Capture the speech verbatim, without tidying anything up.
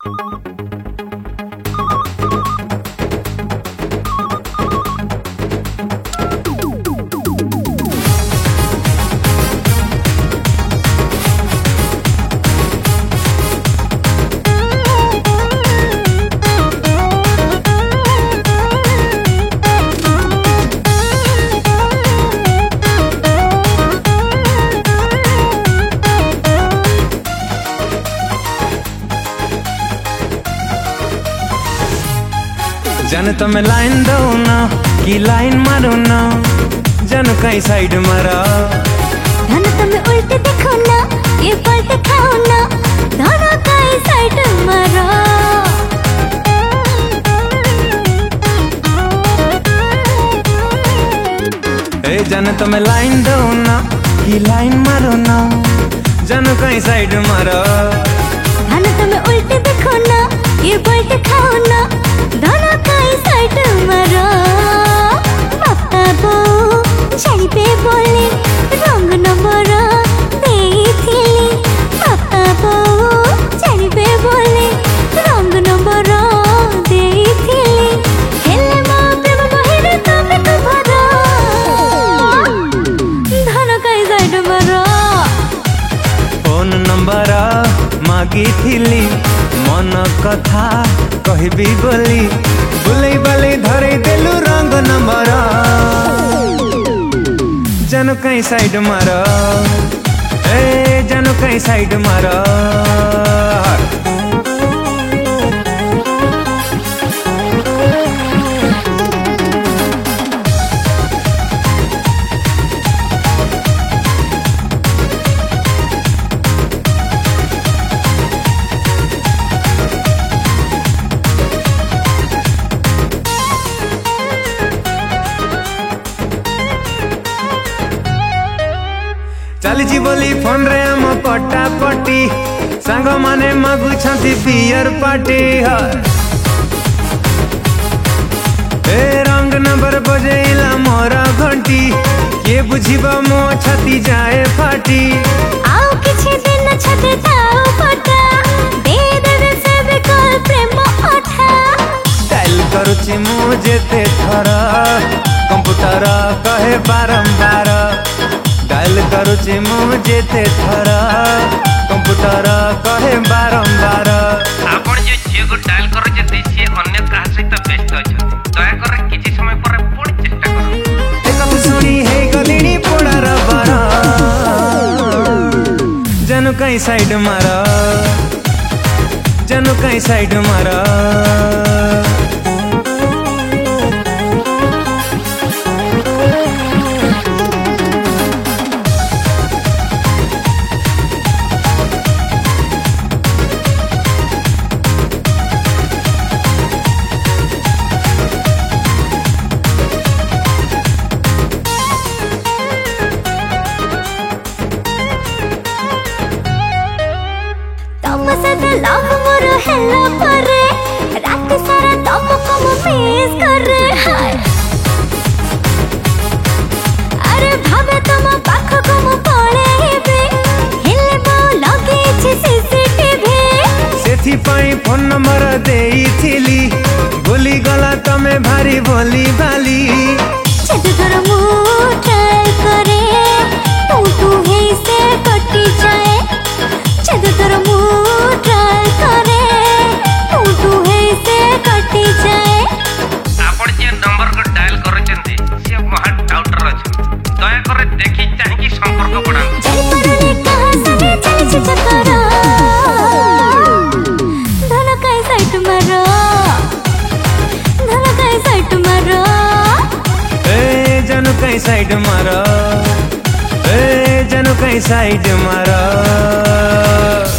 जन तुम्हें लाइन दो ना कि लाइन मारो ना, जन कहीं साइड मारा। धन तुम्हें उल्टे देखो ना, ये पलटे खाओ ना, दोनों कहीं साइड मारो। ए जन तुम्हें लाइन दो ना कि लाइन मारो ना, जन कहीं साइड मारो। धन तुम्हें उल्टे देखो ना, ये पलटे खाओ ना, दोनों कहीं साइड मारो। बापा बो जानिबे बोले रंग नंबर देइथिली। बापा बो जानिबे बोले रंग नंबर देइथिली। हेले मो प्रेम बहिरे तमे तो भरो, धन कहीं साइड मारो। फोन नंबर मागिथिली, मन कथा कहबी बोली, बुले बाले धरे देलु रंग नंबर। जन कहीं साइड मारो, ए जन कहीं साइड मारो। चली जी बोली फोन रे आम पटा पटी, सांग माने मागु छंती बियर पार्टी। ए रंग नंबर बजेला मोरा घंटी, के बुझिबा मो छाती जाए फाटी। आओ किछि दिन छते ताओ पटा, दे देबे से बेकल प्रेम अठा। डायल करूची मु जेते थरा, कंप्यूटर कहे बारंबार। डायल करूची मु जेते थरा, कंप्यूटर कहे बारंबार। आपण जे जे को डायल करू जे से अन्य का सहित व्यस्त अछि, दया कर किछि समय पर पुणी चेष्टा करू। एक तो सुनी हे गलिनी पोड़ा रबर, जनु कहीं साइड मारा, जनु कहीं साइड मारा। लव मोर हेला परे, रात सारा तुमको मिस करे। हाय अरे भाबे तुम पाख को मु पळेबे, हेले मो लगे छी सीसीटीवी। सेथि पई फोन नंबर देइथिली, बोली गला तमे भारी बोली बाली। छत तोर मु ट्राई करे, तू तू हे से कटी जाए। छत तोर मु ट्राई करे, तू तू हे से कटी जाए। आपण जे नंबर को डायल करछन्ती से महा डाउटर अछि, दया कर देखि चाहि कि संपर्क बढ़ाऊ। जय परले कहा सने चल छ चकरा, धन कहीं साइड मारो, धन कहीं साइड मारो। ए जनु कहीं साइड मारो, ए जनु कहीं साइड मारो।